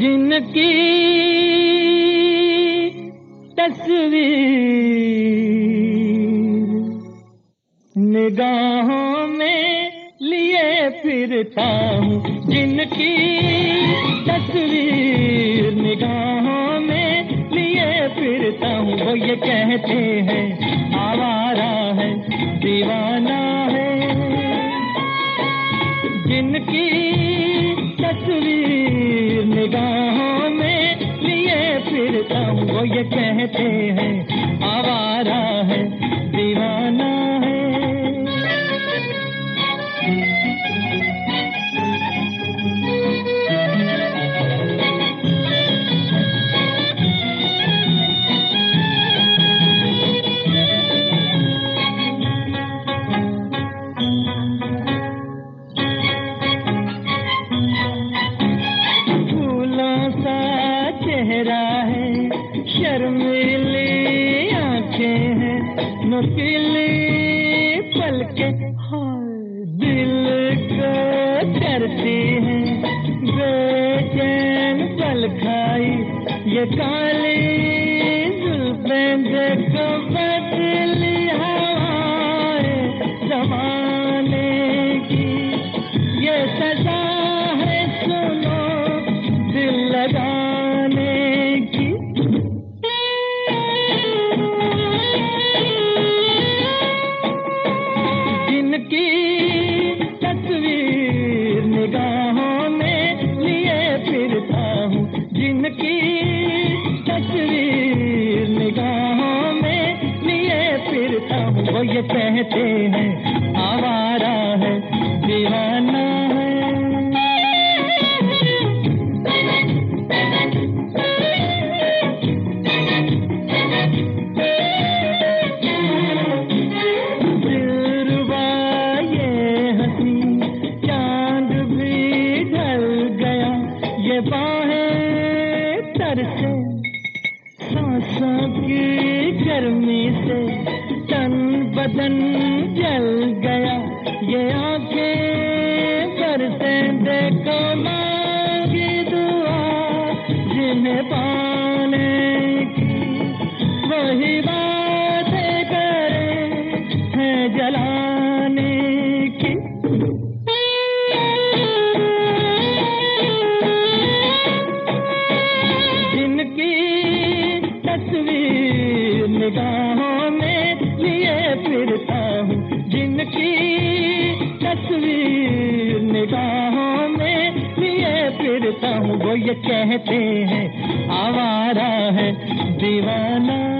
जिनकी तस्वीर निगाहों में लिए फिरता हूँ, जिनकी तस्वीर निगाहों में लिए फिरता हूँ, वो ये कहते हैं आवारा है, दीवाना है। जिनकी तस्वीर निगाहों में लिए फिरता हूँ, वो ये कहते हैं आवारा है, दीवाना है। चेहरा है, शर्मीली आंखें हैं, नुकीली पलकें, दिल को करती हैं बेचैन पल खाई, ये काली जुल्फें देखो बदली हवाएं ज़माने की, ये सजा है सुनो दिल लगा। जिनकी तस्वीर निगाहों में लिए फिरता हूँ, जिनकी तस्वीर निगाहों में लिए फिरता हूँ, वो ये कहते हैं आवारा है, दीवाना है। ये बाहें तरसे सांसों की गर्मी से, तन बदन जल गया, ये आंखें बरसे देखो मांगी दुआ, जिन्हें पाने की वही बातें करे हैं जलाने की। तस्वीर निगाहों में लिए फिरता हूँ, जिनकी तस्वीर निगाहों में लिए फिरता हूँ, वो ये कहते हैं आवारा है, दीवाना।